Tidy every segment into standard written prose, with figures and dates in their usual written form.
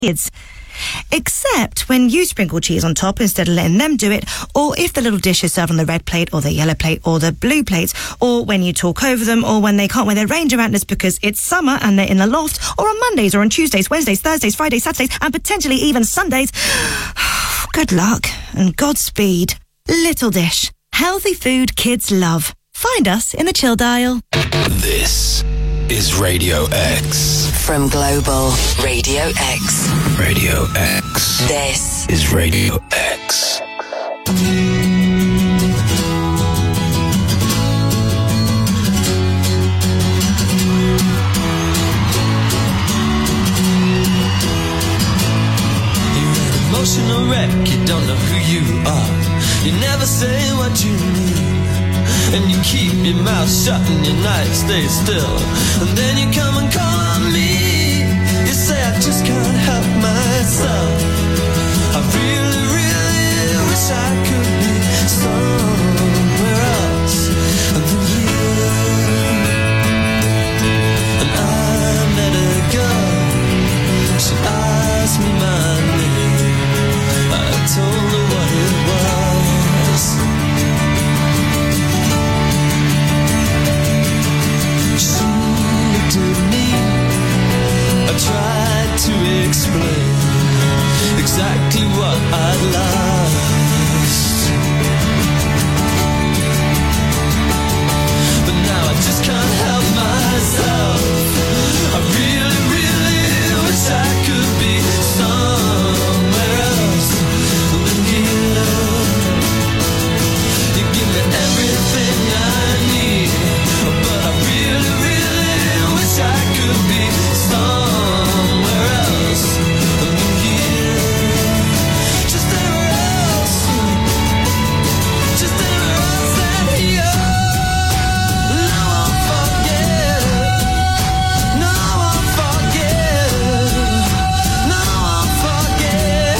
kids. Except when you sprinkle cheese on top instead of letting them do it, or if the little dish is served on the red plate or the yellow plate or the blue plate, or when you talk over them, or when they can't wear their ranger antlers because it's summer and they're in the loft, or on Mondays or on Tuesdays, Wednesdays, Thursdays, Fridays, Saturdays, and potentially even Sundays. Good luck and Godspeed. Little Dish. Healthy food kids love. Find us in the chill dial. This is Radio X. From Global Radio X. Radio X. This is Radio X. You're an emotional wreck, you don't know who you are. You never say what you mean. And you keep your mouth shut and your night stays still. And then you come and call on me. You say I just can't help myself. I really, really wish I could be somewhere else than here. And I let her go. She asked me my name. I told her what it was. To me, I tried to explain exactly what I'd lost. But now I just can't help myself. I really, really wish I could be somewhere else than here. You give me everything I need, but I really, really wish I could be somewhere else than here. Just anywhere else. Just anywhere else than here. No, I won't forget. No, I won't forget. No, I won't forget.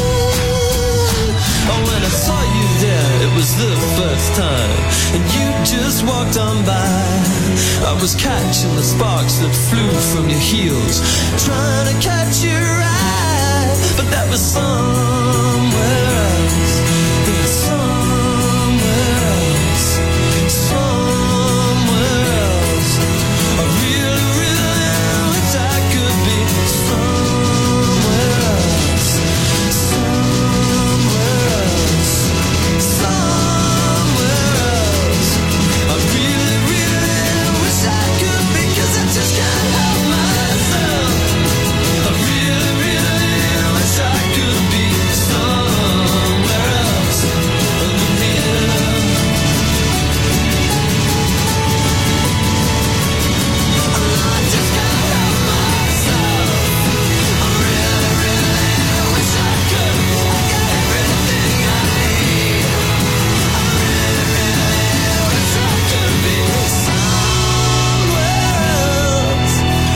Oh, when I saw you there, it was the first time, and you just walked on by. I was catching the sparks that flew from your heels, trying to catch your eye, but that was somewhere else. That was somewhere else. Somewhere else. I really, really wish I could be somewhere else. Somewhere else. Somewhere else. I really, really wish I could be, 'cause I just can't help myself. I really, really wish I could be somewhere else than here. I just can't help myself. I really, really wish I could. I got everything I need. I really, really wish I could be somewhere else.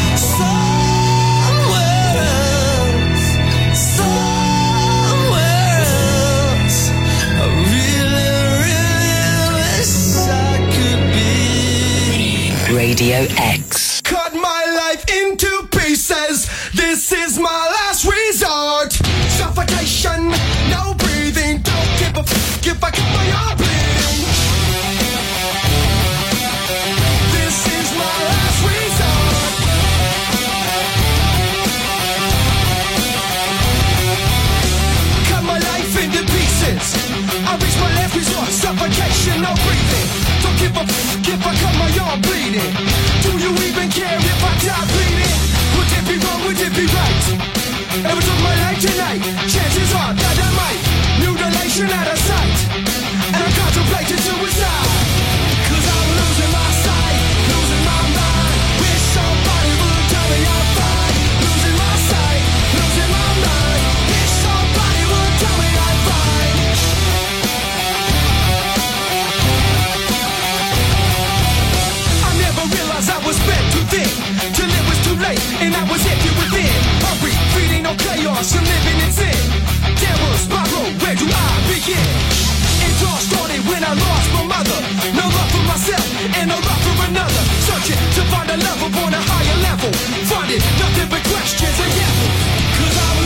Somewhere else. Somewhere else. I really, really wish I could be. Radio X. Cut my life into pieces. This is my last resort. Suffocation, no breathing. Don't give a f if I cut my arm bleeding. This is my last resort. Cut my life into pieces. I reach my last resort. Suffocation, no breathing. Don't give a f if I cut my arm bleeding. Do you even care if I die bleeding? Would it be wrong? Would it be right? If I took my life tonight, chances are that I might. Mutilation out of sight. And I'm contemplating suicide. 'Cause I'm losing my sight, losing my mind. Wish somebody would tell me I'm fine. Losing my sight, losing my mind. Wish somebody would tell me I'm fine. I never realized I was bent too thin, till it was too late and I was empty within. Hungry, feeding on chaos and living in sin. There was my road, where do I begin? It all started when I lost my mother. No love for myself and no love for another. Searching to find a love upon a higher level. Finding nothing but questions and devils. 'Cause I'm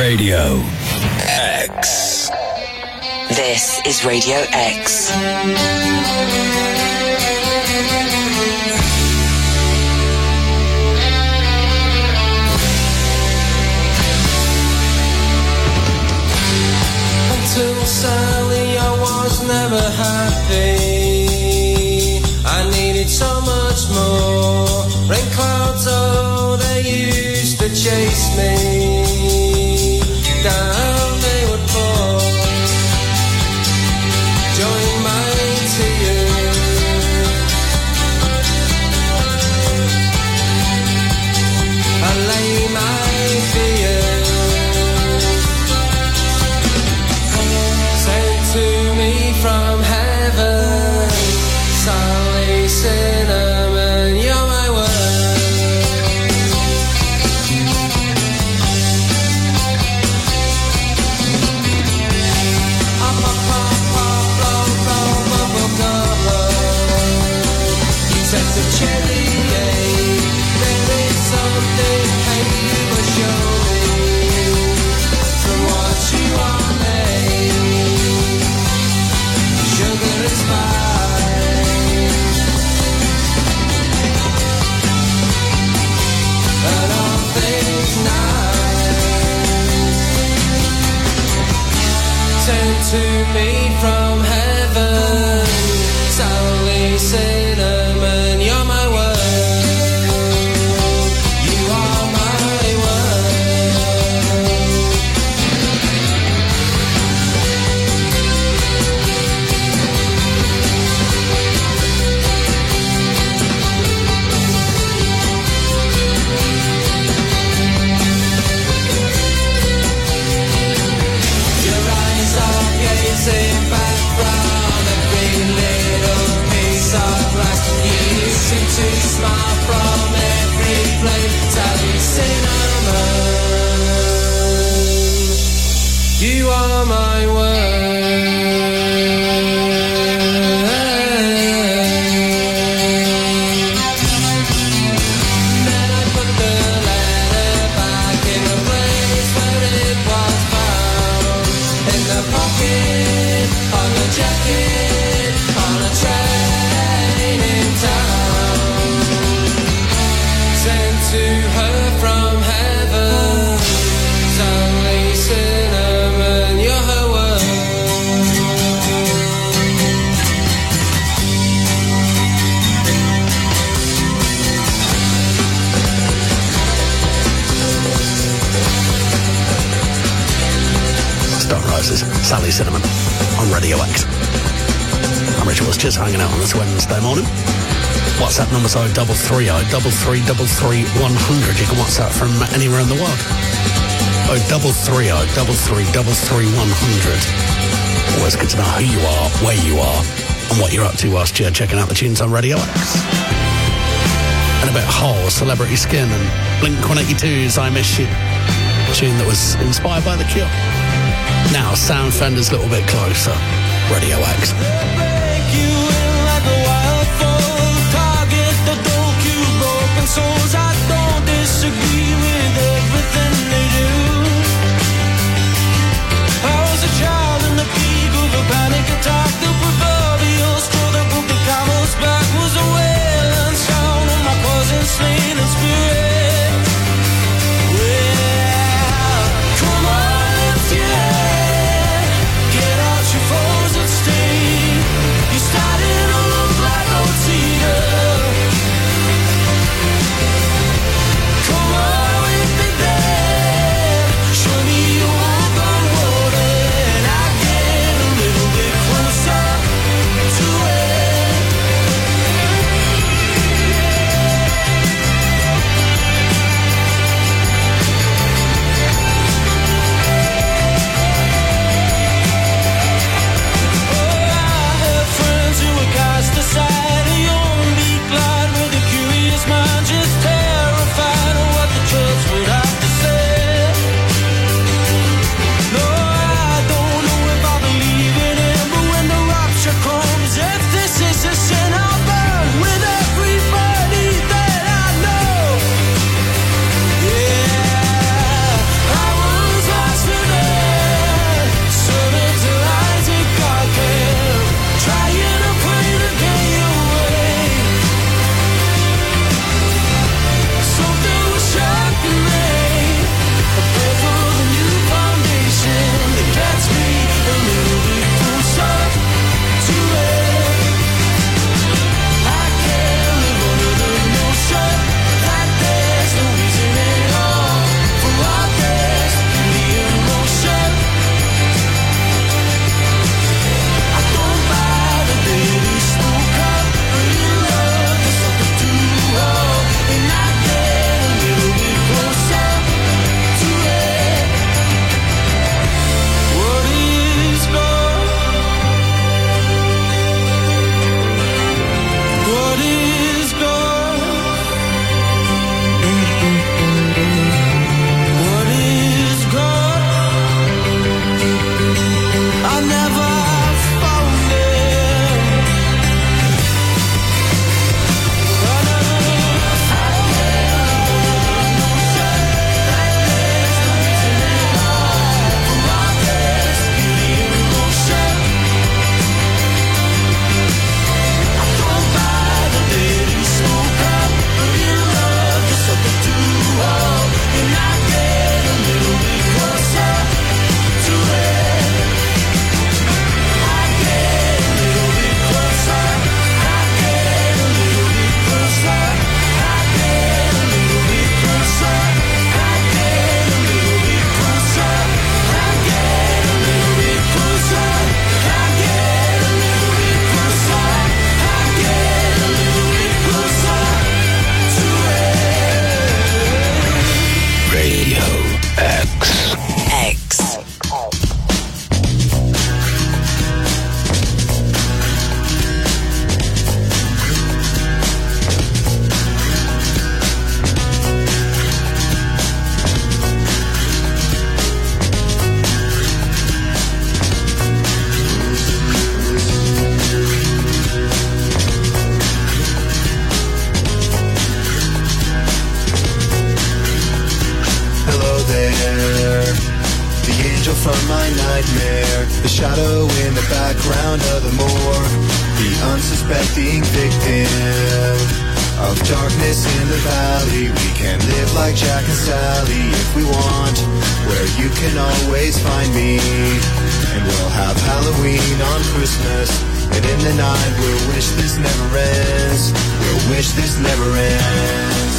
Radio X. This is Radio X. Until sadly I was never happy. I needed so much more. Rain clouds, oh, they used to chase me. Down they would fall. Join my tears. I lay my fears. Sent to me from heaven. Sally Cinnamon, you're my word. Sense of cherry, there is something hey, you must show me from what you are made. Sugar is fine, and all things nice. Sent to me from heaven, Sally Cinnamon, you're my word. You are my word. Your eyes are gazing back from a green little piece of glass. You seem to smile from every place. Sally Cinnamon, you are my Then I put the letter back in the place where it was found. In the pocket, on the jacket, on a train in town. Sent to her from heaven, Sally Cinnamon, you're her word. Stone Roses, Sally Cinnamon on Radio X. I'm Richard Wills, just hanging out on this Wednesday morning. WhatsApp number 0330 333 100. You can WhatsApp from anywhere in the world. 0330 333 100. Always good to know who you are, where you are, and what you're up to whilst you're checking out the tunes on Radio X. And a bit Hole, Celebrity Skin, and Blink-182's I Miss You. A tune that was inspired by The Cure. Now, Sam Fender's a little bit closer. Radio X. Break you in like a wild foe. Target the dope, you broken souls. I don't disagree with everything they do. I was a child in the peak of a panic attack. The proverbial straw that broke the camel's back was a wailing sound of my cousin slain in spirit. Well, come on, lift your head. Get out your foes and stay. You started my nightmare. The shadow in the background of the morgue. The unsuspecting victim of darkness in the valley. We can live like Jack and Sally if we want, where you can always find me. And we'll have Halloween on Christmas, and in the night we'll wish this never ends. We'll wish this never ends.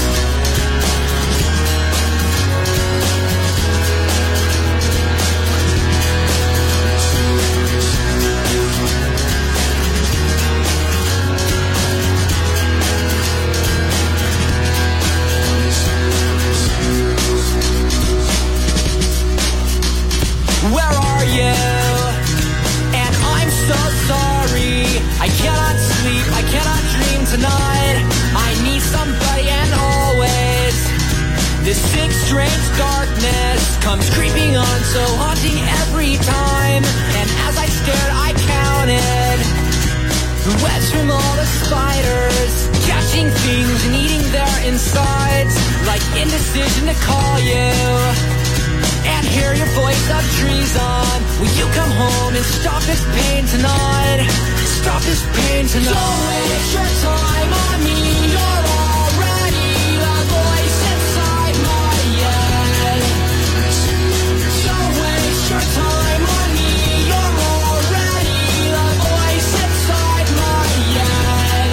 Where are you? And I'm so sorry. I cannot sleep, I cannot dream tonight. I need somebody and always. This sick, strange darkness comes creeping on, so haunting every time. And as I stared, I counted the webs from all the spiders, catching things and eating their insides. Like indecision to call you and hear your voice of treason. Will you come home and stop this pain tonight? Stop this pain tonight. Don't waste your time on me. You're already the voice inside my head. Don't waste your time on me. You're already the voice inside my head.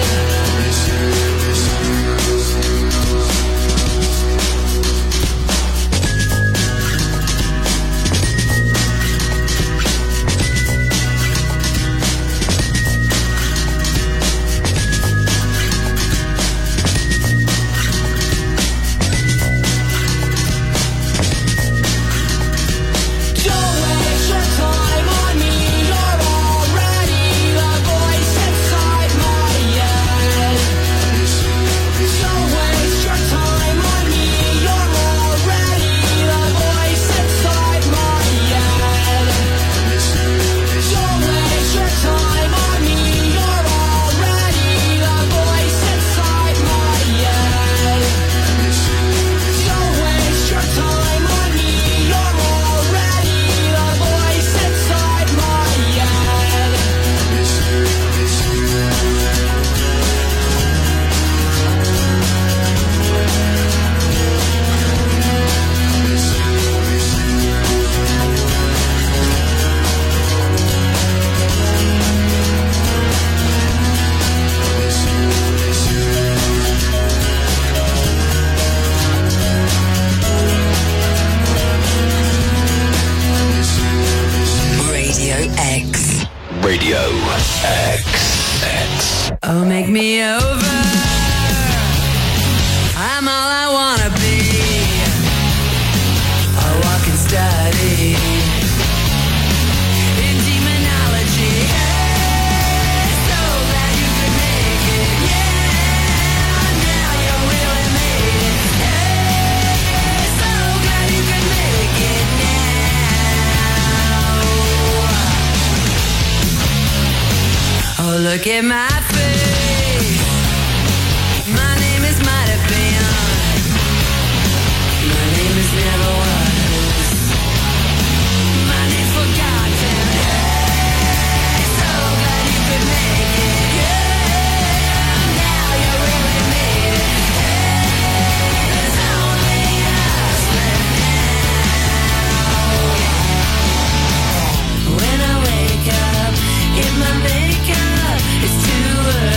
Radio X. Oh, make me over. I'm all I wanna be. A walking study in demonology. Hey, so glad you could make it. Yeah, now you really made it. Hey, so glad you could make it now. Oh, look at my face. My name is might have been. My name is never was. My name's forgotten. Hey, so glad you could make it. Yeah, now you really made it. Hey, there's only us left now. When I wake up, get my makeup, it's too early.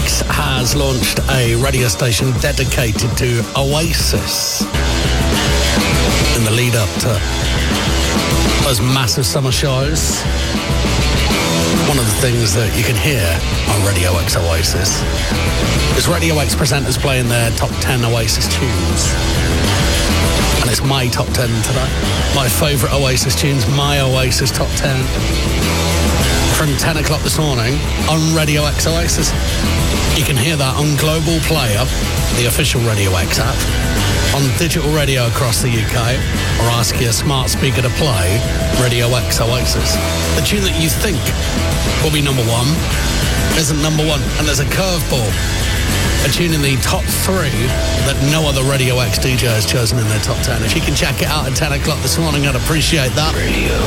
X has launched a radio station dedicated to Oasis in the lead up to those massive summer shows. One of the things that you can hear on Radio X Oasis is Radio X presenters playing their top 10 Oasis tunes. And it's my top 10 today. My favourite Oasis tunes, my Oasis top 10. From 10 o'clock this morning on Radio X Oasis. You can hear that on Global Player, the official Radio X app, on digital radio across the UK, or ask your smart speaker to play Radio X Oasis. The tune that you think will be number one isn't number one, and there's a curveball. A tune in the top 3 that no other Radio X DJ has chosen in their top 10. If you can check it out at 10 o'clock this morning, I'd appreciate that. Radio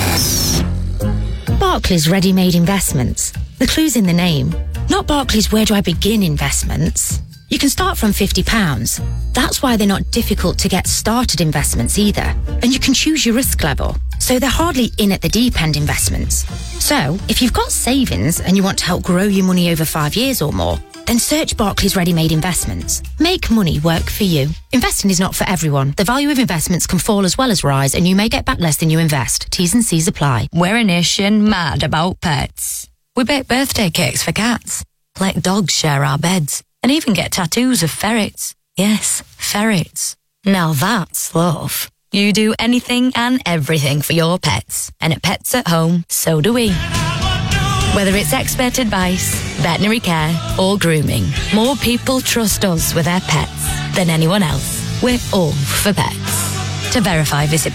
X. Barclays Ready-Made Investments. The clue's in the name. Not Barclays Where Do I Begin investments. You can start from £50. That's why they're not difficult to get started investments either. And you can choose your risk level. So they're hardly in at the deep end investments. So if you've got savings and you want to help grow your money over 5 years or more, then search Barclays Ready-Made Investments. Make money work for you. Investing is not for everyone. The value of investments can fall as well as rise, and you may get back less than you invest. T's and C's apply. We're a nation mad about pets. We bake birthday cakes for cats, let dogs share our beds, and even get tattoos of ferrets. Yes, ferrets. Now that's love. You do anything and everything for your pets. And at Pets at Home, so do we. Whether it's expert advice, veterinary care, or grooming, more people trust us with their pets than anyone else. We're all for pets. To verify, visit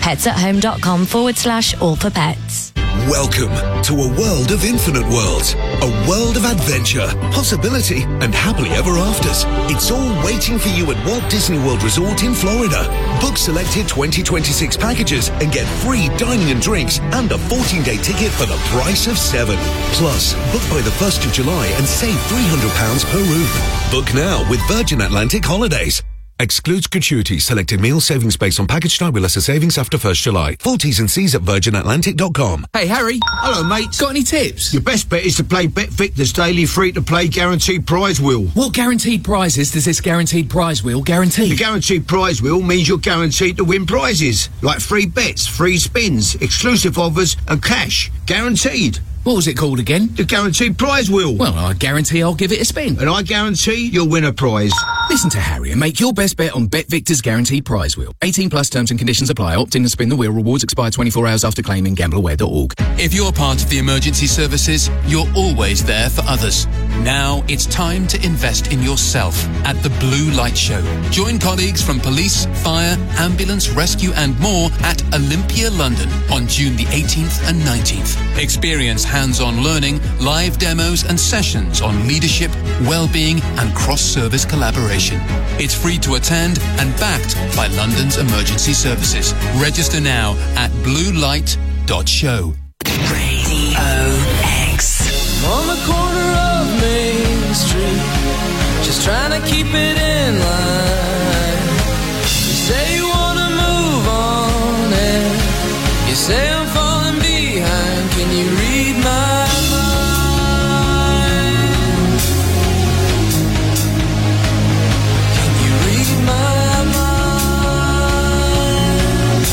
petsathome.com/all for pets. Welcome to a world of infinite worlds, a world of adventure, possibility, and happily ever afters. It's all waiting for you at Walt Disney World Resort in Florida. Book selected 2026 packages and get free dining and drinks and a 14-day ticket for the price of 7. Plus, book by the 1st of July and save £300 per room. Book now with Virgin Atlantic Holidays. Excludes gratuities. Selected meal saving space on package type with lesser savings after 1st July. Full T's and C's at virginatlantic.com. Hey, Harry. Hello, mate. Got any tips? Your best bet is to play Bet Victor's daily free-to-play guaranteed prize wheel. What guaranteed prizes does this guaranteed prize wheel guarantee? The guaranteed prize wheel means you're guaranteed to win prizes, like free bets, free spins, exclusive offers, and cash. Guaranteed. What was it called again? The guaranteed prize wheel. Well, I guarantee I'll give it a spin. And I guarantee you'll win a prize. Listen to Harry and make your best bet on Bet Victor's guaranteed prize wheel. 18 plus terms and conditions apply. Opt in and spin the wheel. Rewards expire 24 hours after claiming. Gambleaware.org. If you're part of the emergency services, you're always there for others. Now it's time to invest in yourself at the Blue Light Show. Join colleagues from police, fire, ambulance, rescue and more at Olympia, London on June the 18th and 19th. Experience hands-on learning, live demos and sessions on leadership, well-being and cross-service collaboration. It's free to attend and backed by London's emergency services. Register now at bluelight.show. Radio X. On the corner of Main Street, just trying to keep it in line. You say you wanna move on and you say I'm falling behind. Can you read my mind? Can you read my mind?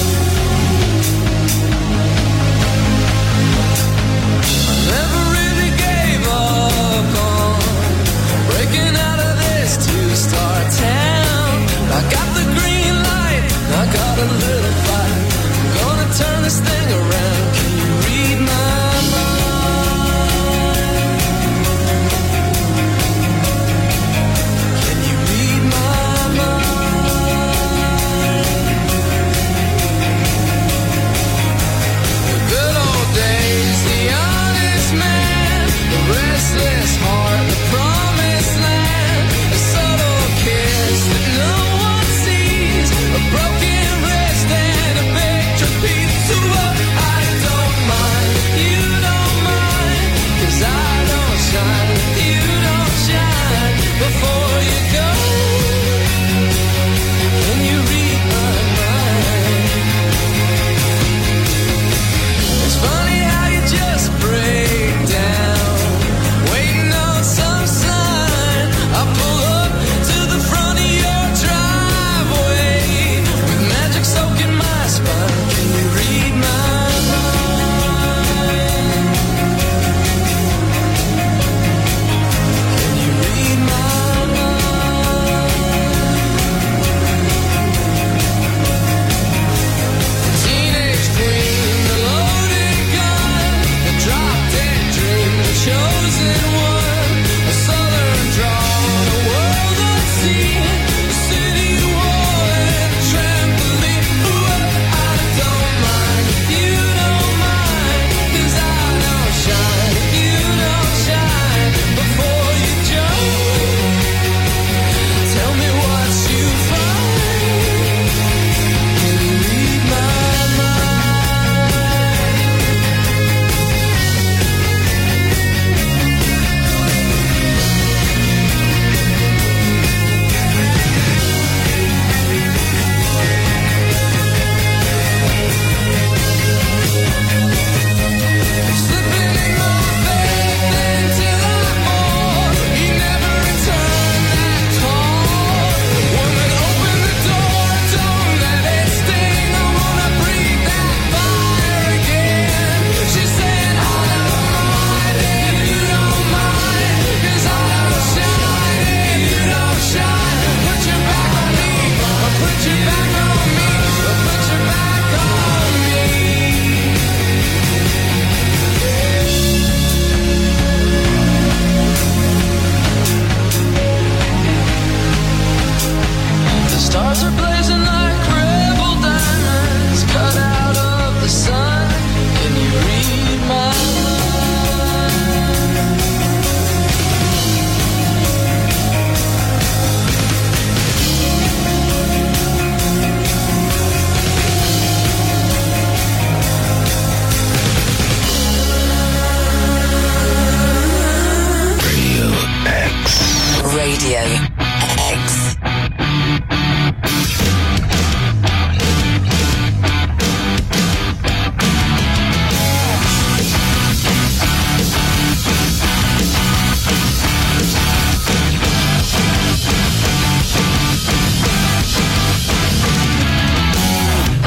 I never gave up on breaking out of this two-star town.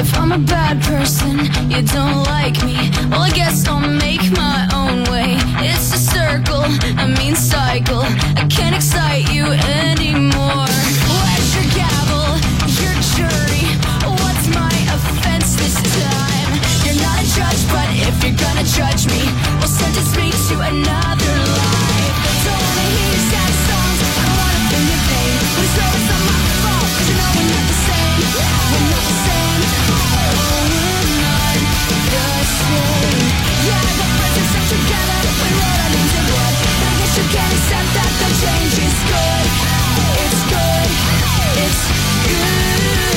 if I'm a bad person, you don't like me. Well, I guess I'll make my own way. It's a circle, a mean cycle. I can't excite you anymore. Where's your gavel, your jury? What's my offense this time? You're not a judge, but if you're gonna judge me, well, sentence me to another life. Don't wanna hear your sad songs, I don't wanna feel your pain. But it's always not my fault, 'cause you know we're not the same. We're not the same. Oh, we're not the same. Yeah, I got friends and stuck together. We wrote our names in blood. But I guess you can't accept that the change is good. It's good. It's good.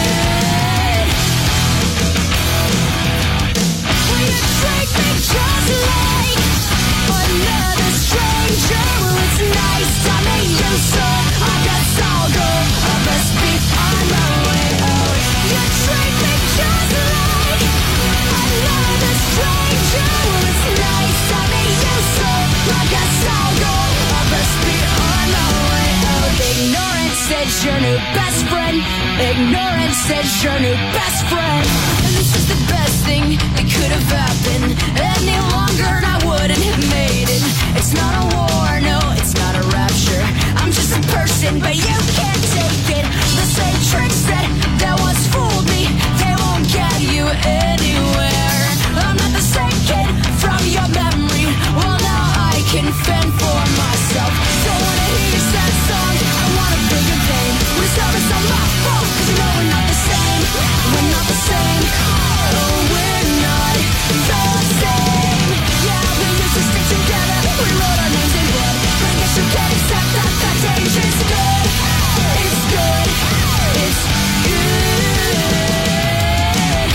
Will you treat me just like another stranger? Well, it's nice to meet you, so I guess I'll go. I best be on my way out. You treat me just like another stranger. Well, it's nice to meet you, so I guess I'll go. I best be on my way out. Ignorance is your new best friend. Ignorance is your new best friend. And this is the best thing that could have happened. Any longer and I wouldn't have made it. It's not a war, no, it's not a rapture. I'm just a person, but you can't take it. The same tricks that once fooled me, they won't get you anywhere. I'm not the same kid from your memory. Well, now I can fend for myself. Don't wanna hear your sad songs, I wanna feel your pain. When it's always not my fault, 'cause you know we're not the same. We're not the same. Oh, we're not the same. Yeah, we used to stick together. We wrote our names in blood. But I guess you can't accept that the change is good. It's good. It's good.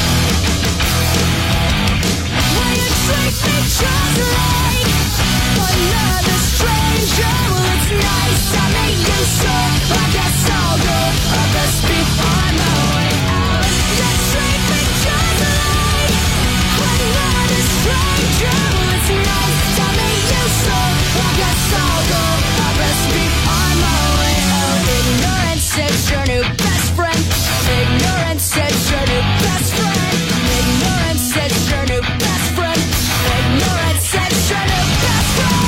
Will you treat me just like another stranger? Well, it's nice to meet you, so I guess I'll go. I best be on my way out. You treat me just like another stranger. Well, it's nice to meet you, so I guess I'll go. I best be on my way out. Ignorance is your new best friend. Ignorance is your new best friend. Ignorance is your new best friend. Ignorance is your new best friend.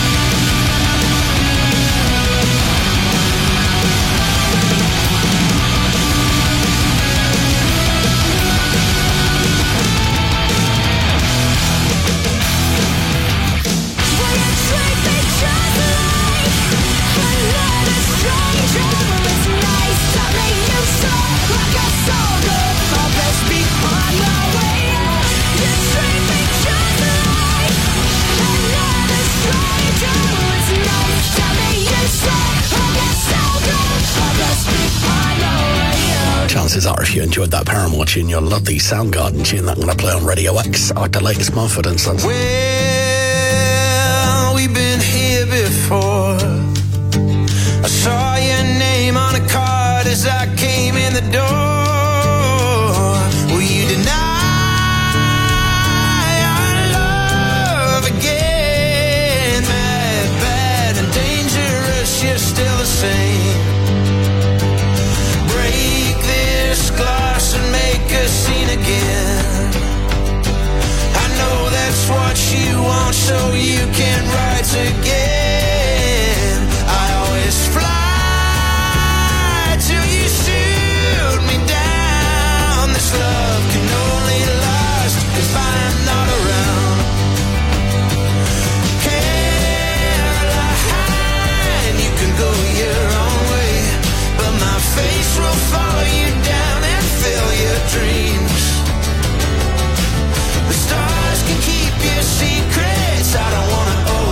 Will you treat me just like another stranger? Well, it's nice to meet you, so I guess I'll go. I best be on my way out. You treat me just like another stranger. Well, it's nice to meet you, so I guess I'll go. I best be on my way out. Chances are, if you enjoyed that Paramore tune, you'll love the Soundgarden tune that I'm going to play on Radio X. The latest Mumford and Sons. Well, we've been here before. I saw your name on a card as I came in the door. Will you deny our love again? Mad, bad, and dangerous, you're still the same. Break this glass and make a scene again. I know that's what you want, so you can write again. I always fly till you shoot me down. This love can only last if I'm not around. Caroline, you can go your own way, but my face will follow you down and fill your dreams. The stars can keep your secrets, I don't wanna owe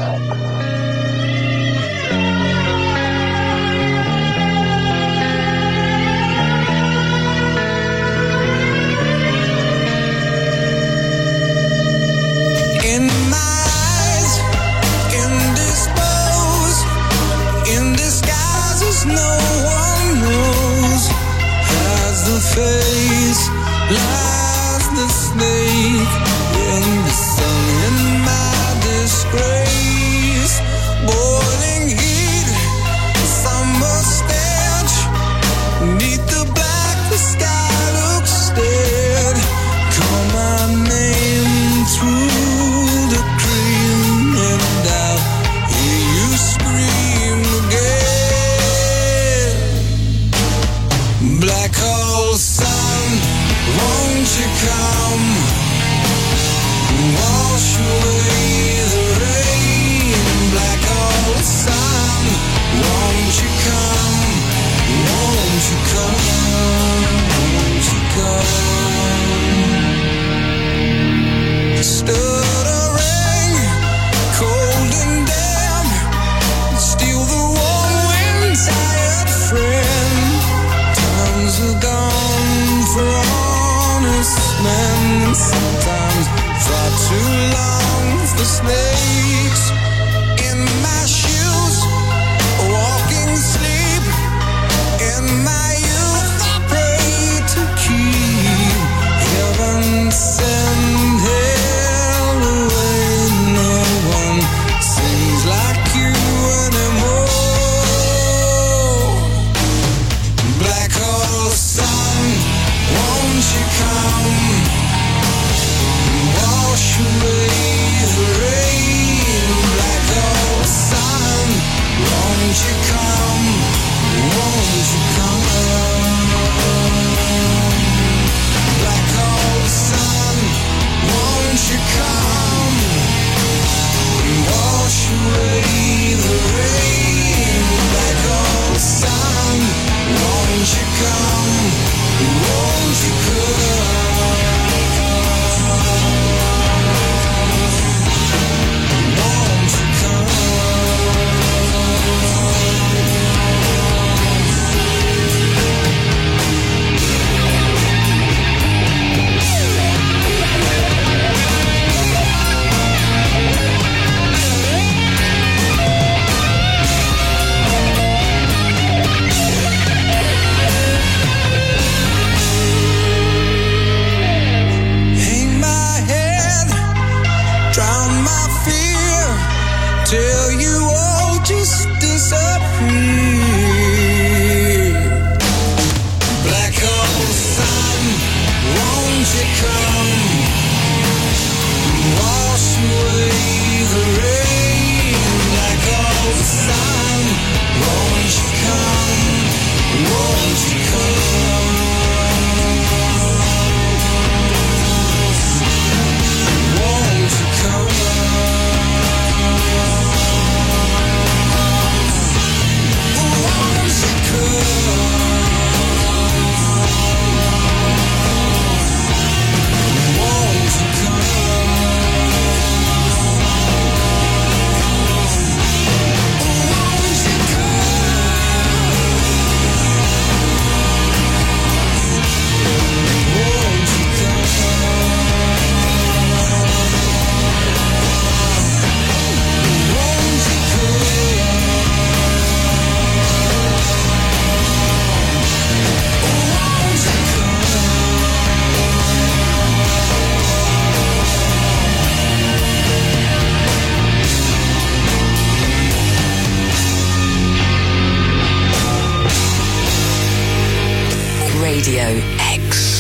Radio X.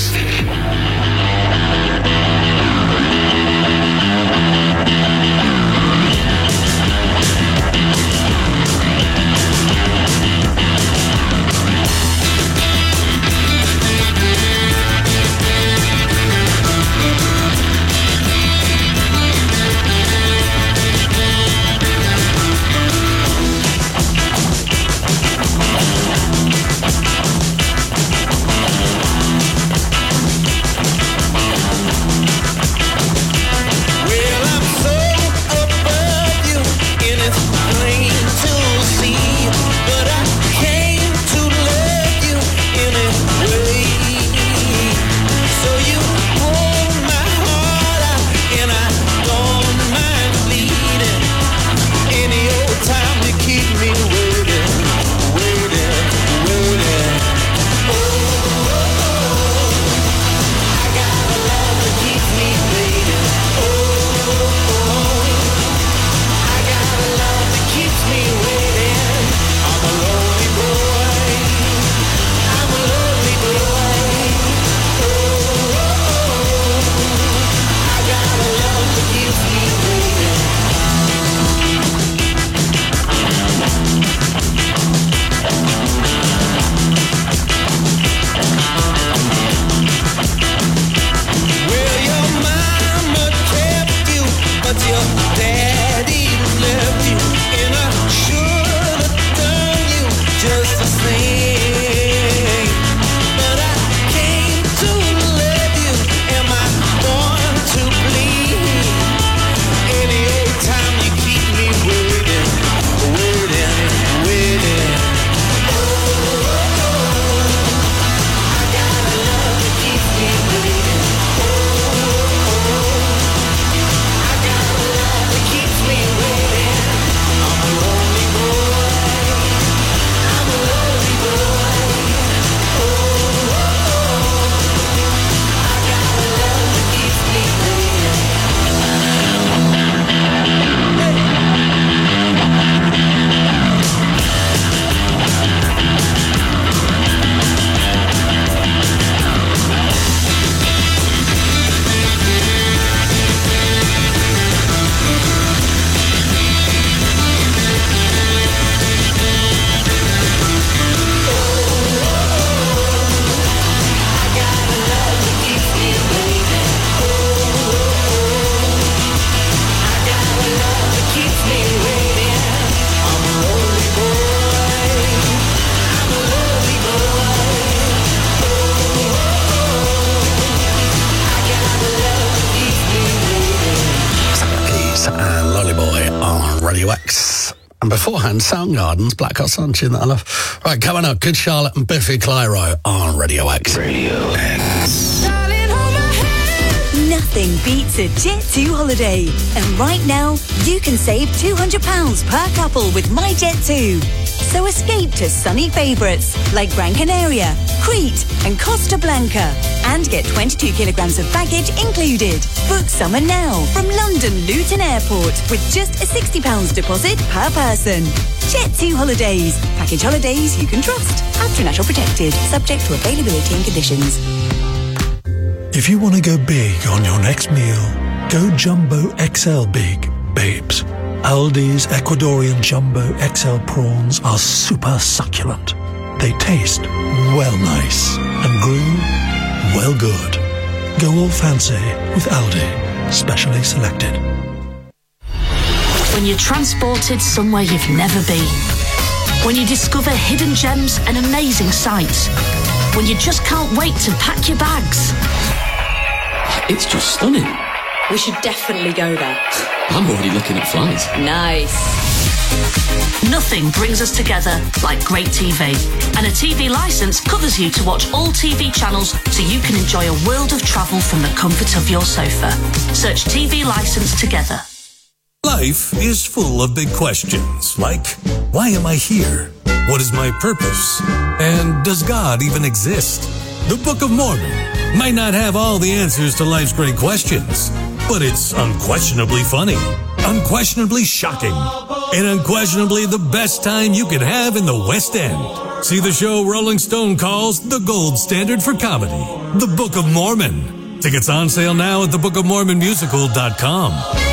And beforehand, Soundgarden's Black Hot Sun, tune that I love. Right, coming up, Good Charlotte and Biffy Clyro on Radio X. Radio X. Nothing beats a Jet2 holiday. And right now, you can save £200 per couple with My Jet2. So escape to sunny favourites like Gran Canaria, Crete and Costa Blanca. And get 22 kilograms of baggage included. Book summer now from London Luton Airport with just a £60 deposit per person. Jet2 Holidays. Package holidays you can trust. After national protected. Subject to availability and conditions. If you want to go big on your next meal, go Jumbo XL Big, babes. Aldi's Ecuadorian Jumbo XL prawns are super succulent. They taste well nice and grew well good. Go all fancy with Aldi, specially selected. When you're transported somewhere you've never been. When you discover hidden gems and amazing sights. When you just can't wait to pack your bags. It's just stunning. We should definitely go there. I'm already looking at flights. Nice. Nothing brings us together like great TV. And a TV licence covers you to watch all TV channels so you can enjoy a world of travel from the comfort of your sofa. Search TV licence together. Life is full of big questions, like, why am I here? What is my purpose? And does God even exist? The Book of Mormon might not have all the answers to life's great questions, but it's unquestionably funny, unquestionably shocking, and unquestionably the best time you could have in the West End. See the show Rolling Stone calls the gold standard for comedy, The Book of Mormon. Tickets on sale now at thebookofmormonmusical.com.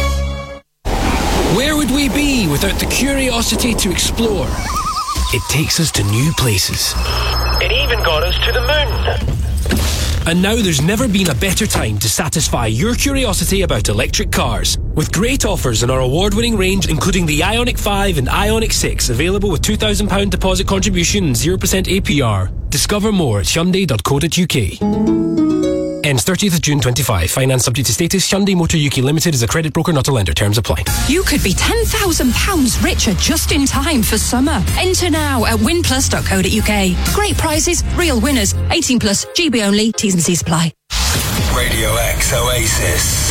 Where would we be without the curiosity to explore? It takes us to new places. It even got us to the moon. And now there's never been a better time to satisfy your curiosity about electric cars. With great offers in our award-winning range, including the Ioniq 5 and Ioniq 6, available with £2,000 deposit contribution and 0% APR. Discover more at Hyundai.co.uk. Ends 30th of June 25. Finance subject to status. Hyundai Motor UK Limited is a credit broker, not a lender. Terms apply. You could be £10,000 richer just in time for summer. Enter now at winplus.co.uk. Great prizes, real winners. 18 plus, GB only. T's and C's apply. Radio X Oasis.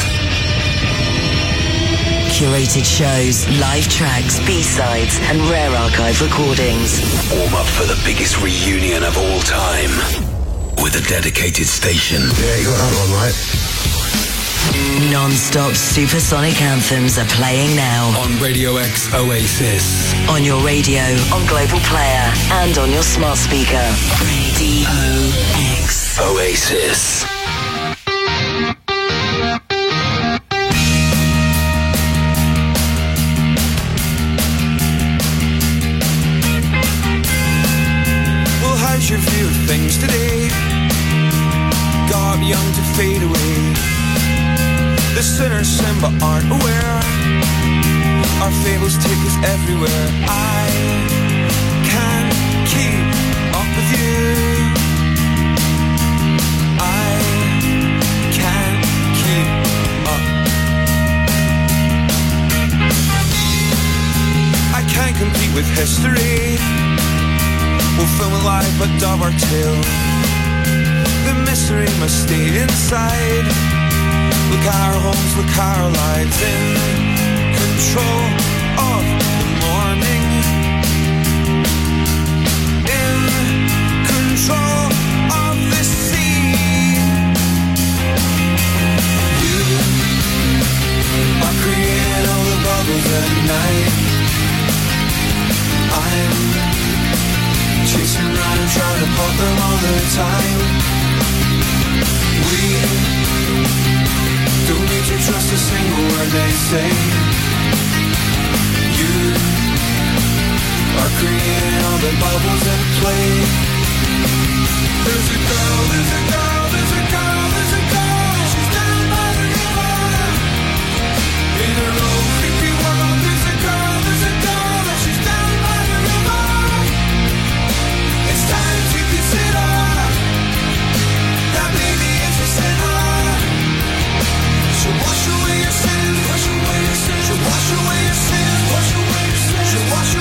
Curated shows, live tracks, B-sides and rare archive recordings. Warm up for the biggest reunion of all time. With a dedicated station. Yeah, you got that one right. Non-stop supersonic anthems are playing now. On Radio X Oasis. On your radio, on Global Player, and on your smart speaker. Radio X Oasis. Well, how's your view of things today? God young to fade away. The sinners sin but aren't aware. Our fables take us everywhere. I can't keep up with you. I can't keep up. I can't compete with history. We'll film it live but dub our tale. The mystery must stay inside. Look our homes, look our lives in control of the morning. In control of the sea. You are creating all the bubbles at night. I'm chasing around and trying to pop them all the time. We don't need to trust a single word they say. You are creating all the bubbles at play. There's a girl, there's a girl, there's a girl, there's a girl. She's down by the river. In her own creepy world, there's a girl, there's a girl. She's down by the river. It's time to consider that maybe it's a sinner. She'll wash away your sins, wash away your sins, she'll wash away your sins, wash away your sins, she'll wash away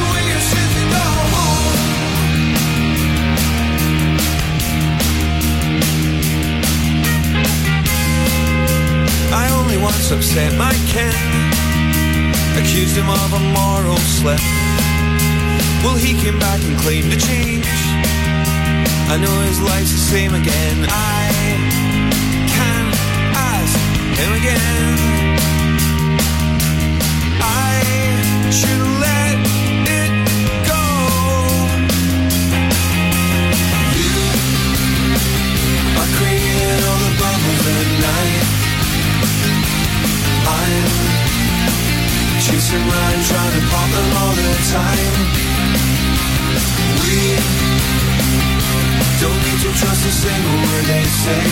Sam I can, accused him of a moral slip. Well, he came back and claimed a change. I know his life's the same again. I can't ask him again. I should let it go. You are creating all the bubbles at night. I'm chasing around trying to pop them all the time. We don't need to trust a single word they say.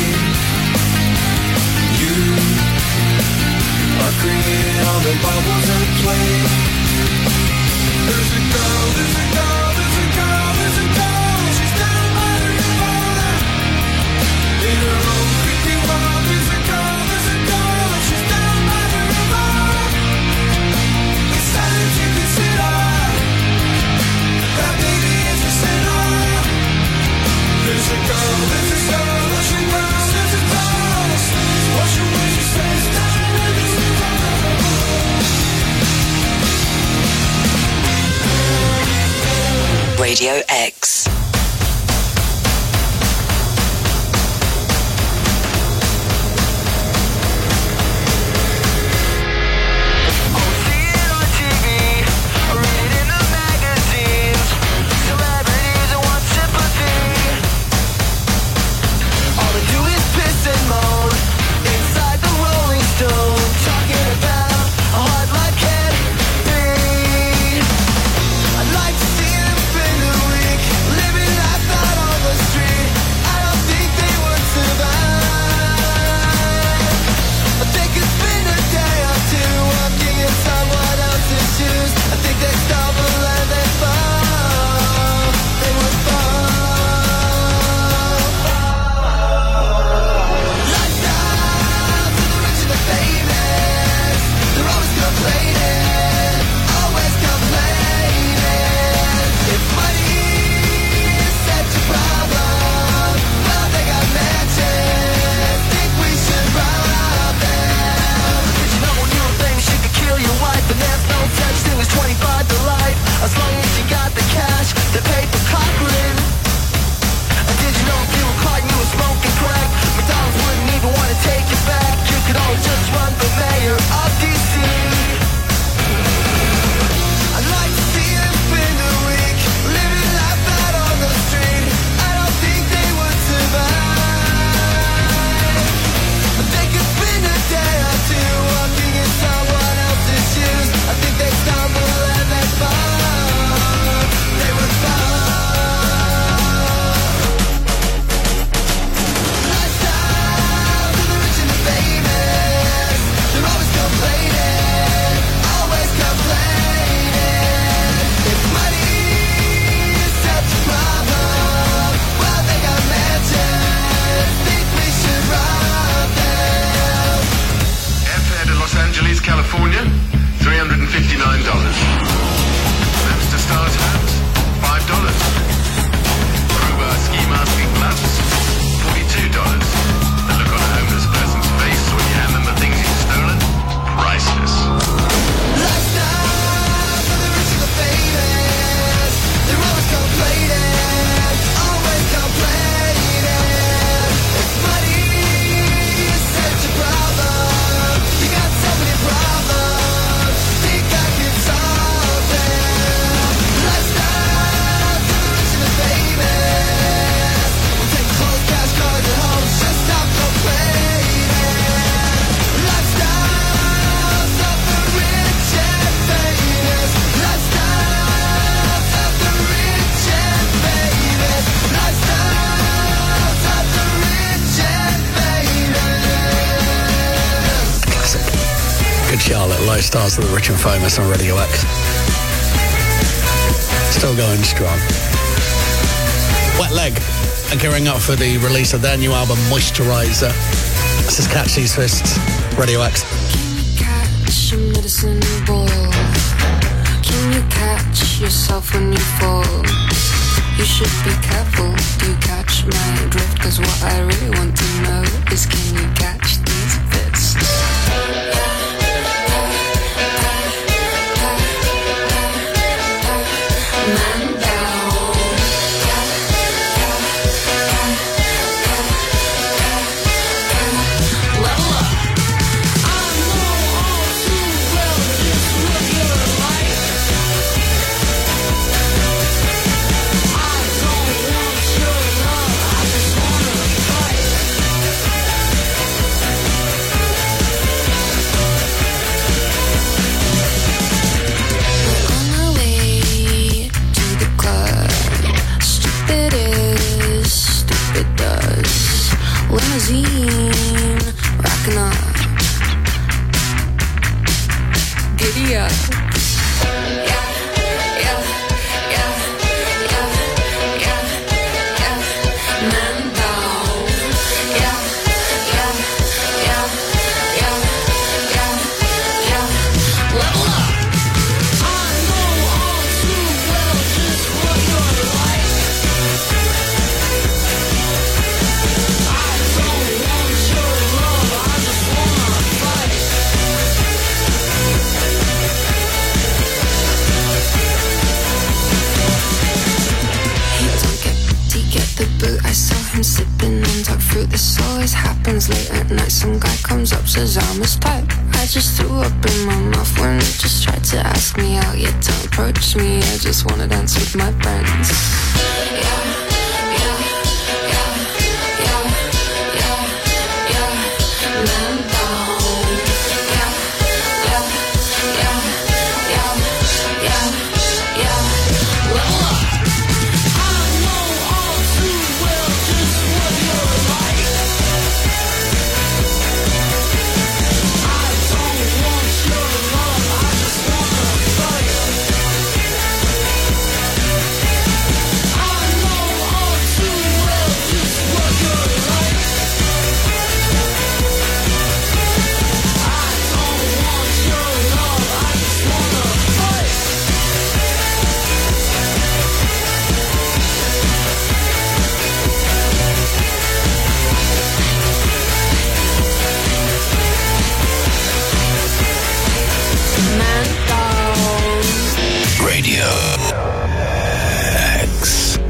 You are creating all the bubbles at play. There's a girl, there's a girl, there's a girl, there's a girl. She's down by the river. In her own creepy world, there's a girl, there's a girl. She's down by the river. It's time to consider that baby is a sinner. There's a girl, there's a girl, there's a girl, there's a girl. Wash away, she says, down with the river. Radio X. I'd like to see him spend a week living life out on the street. I don't think they would survive, but they could spend a day or two walking in someone else's shoes. I think they stumble and they fall. They would fall. Lifestyle for the rich and the famous. They're always complaining, always complaining. If money is such a problem, well, they got mansions. Think we should rob them. Did you know a new thing she could kill your wife? And there's no such thing as 25 to life, as long as you got the cash to pay for Cochran. And did you know if you were caught and you were smoking crack, McDonald's wouldn't even want to take you back. You could always just run for mayor of DC. I'd like to see him spend a week living life out on the street. I don't think they would survive, but they could spend a day or two walking in someone else's shoes. I think they stumble and they fall. They would fall. Lifestyle for the rich and the famous. They're always complaining, always complaining. If money is such a problem, well, they got mansions. Think we should rob them. Airfare to Los Angeles, California, $359. Maps to Stars Hat, $5. Kruger ski masking gloves, $42. The look on a homeless person's face when you hand them the things you've stolen, priceless. Lifestyle for the rich and the famous. They're always complaining, always complaining. If money is such a problem, you got so many problems. Think I can solve them. Lifestyle for the rich and the famous. We'll take clothes, cash, cars, and homes. Just stop complaining. Lifestyles of the rich and famous. Lifestyles of the rich and famous. Lifestyles of the rich and famous. Classic. Good Charlotte, Lifestyles of the Rich and Famous on Radio X. Still going strong. Wet Leg are gearing up for the release of their new album, Moisturizer. This is Catch These Fists, Radio X. Catch a medicine ball. Can you catch yourself when you fall? You should be careful. Do you catch my drift? Cause what I really want to know is, can you catch these fists? Says I'm his type. I just threw up in my mouth when he just tried to ask me out. Yet don't approach me, I just wanna dance with my friends. Man down. Level up. I know all too well just what you're like. Radio X.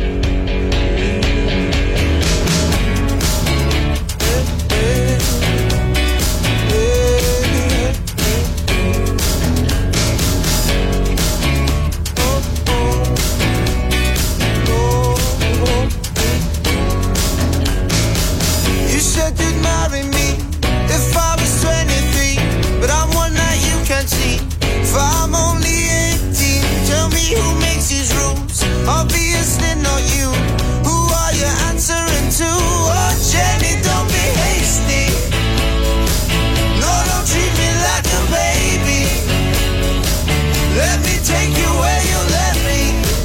You said you'd marry me if I was 23, but I'm one that you can't see. If I'm only 18, tell me who makes these rules. Obviously not you. Who are you answering to? Oh, Jenny, don't be hasty. No, don't treat me like a baby. Let me take you where you let me.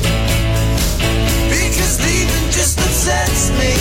Because leaving just upsets me.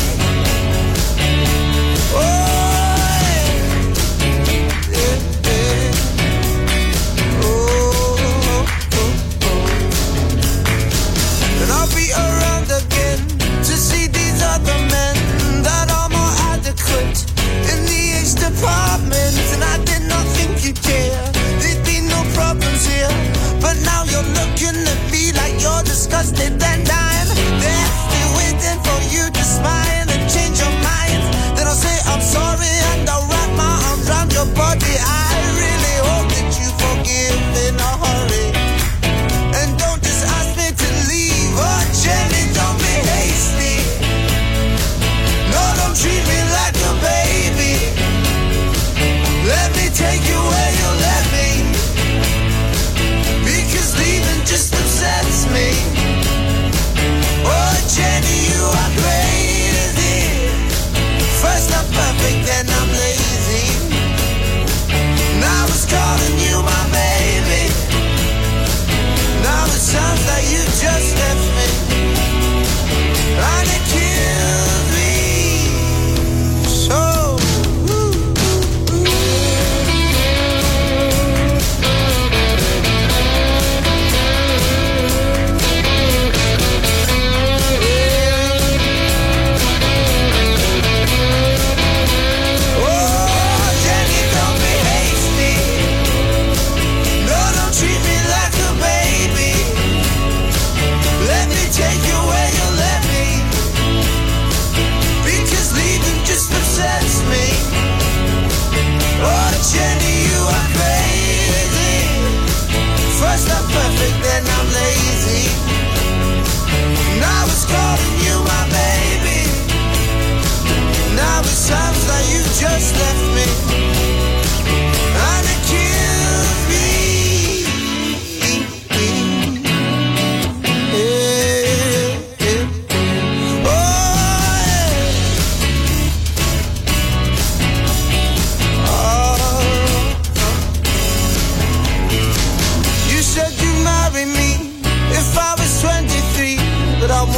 And I did not think you'd care. There'd be no problems here. But now you're looking at me like you're disgusted and dying. They're still waiting for you to smile and change your mind. Then I'll say I'm sorry and I'll wrap my arms around your body. I really hope that you forgive in a hurry. And don't just ask me to leave. Oh, Jenny, don't be hasty. No, don't treat me like a baby. Let me take you where you let me. Because leaving just upsets me. Oh, Jenny, you are crazy. First I'm perfect, then I'm lazy. Now it's calling you my baby. Now it sounds like you just left me. And it kills me so.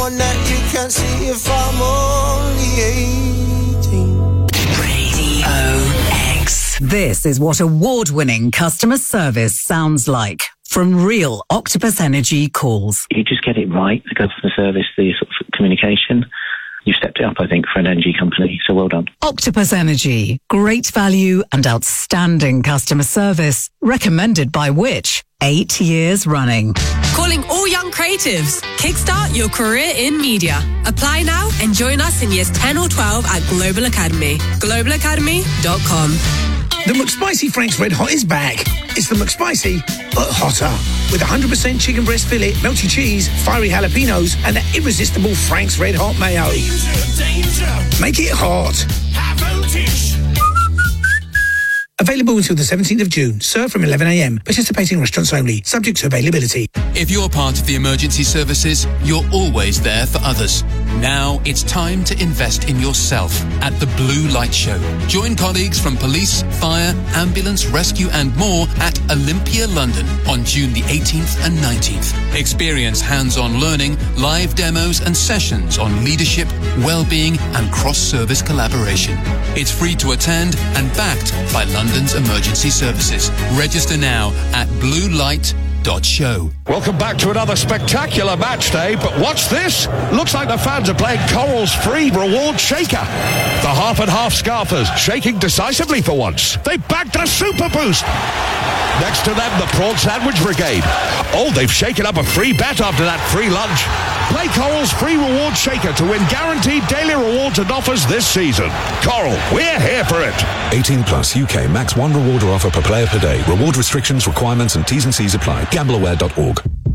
someone that you can't see if I'm only 18. Radio X. This is what award-winning customer service sounds like from real Octopus Energy calls. You just get it right, the customer service, the sort of communication. You've stepped it up, I think, for an energy company, so well done. Octopus Energy. Great value and outstanding customer service. Recommended by Which? 8 years running. Calling all young creatives. Kickstart your career in media. Apply now and join us in years 10 or 12 at Global Academy. globalacademy.com. The McSpicy Frank's Red Hot is back. It's the McSpicy, but hotter. With 100% chicken breast fillet, melty cheese, fiery jalapenos, and that irresistible Frank's Red Hot mayo. Danger. Make it hot. High voltage. Available until the 17th of June. Served from 11 a.m. Participating restaurants only. Subject to availability. If you're part of the emergency services, you're always there for others. Now it's time to invest in yourself at the Blue Light Show. Join colleagues from police, fire, ambulance, rescue and more at Olympia, London on June the 18th and 19th. Experience hands-on learning, live demos and sessions on leadership, well-being and cross-service collaboration. It's free to attend and backed by London's emergency services. Register now at bluelight.show. Welcome back to another spectacular match day, but what's this? Looks like the fans are playing Coral's free reward shaker. The half and half scarfers shaking decisively for once. They bagged a super boost. Next to them, the Prawn Sandwich Brigade. Oh, they've shaken up a free bet after that free lunch. Play Coral's free reward shaker to win guaranteed daily rewards and offers this season. Coral, we're here for it. 18 plus UK max one rewarder offer per player per day. Reward restrictions, requirements and T's and C's apply. Gambleaware.org.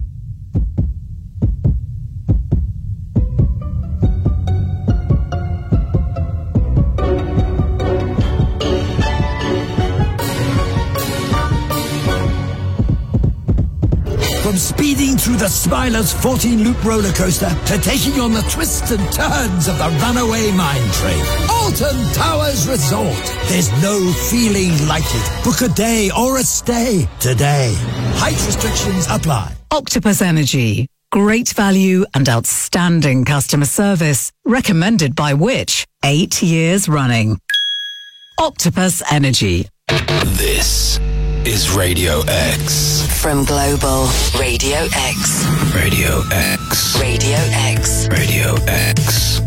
From speeding through the Smiler's 14-loop roller coaster to taking on the twists and turns of the runaway mine train. Alton Towers Resort. There's no feeling like it. Book a day or a stay today. Height restrictions apply. Octopus Energy. Great value and outstanding customer service. Recommended by Which? 8 years running. Octopus Energy. This is Radio X. From Global Radio X. Radio X. Radio X. Radio X.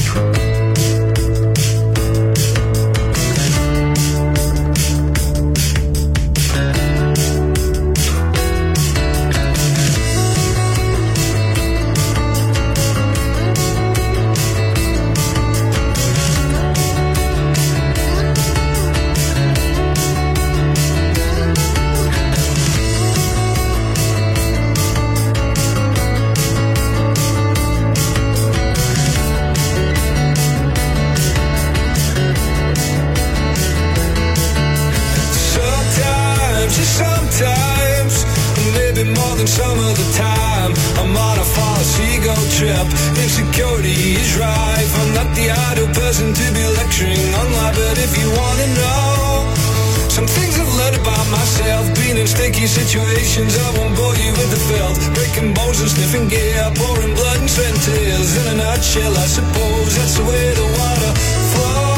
Some of the time I'm on a false ego trip. Insecurity is rife. I'm not the ideal person to be lecturing on life, but if you want to know some things I've learned about myself, being in sticky situations, I won't bore you with the filth. Breaking bones and sniffing gear, pouring blood and sweat and tears. In a nutshell, I suppose that's the way the water flows.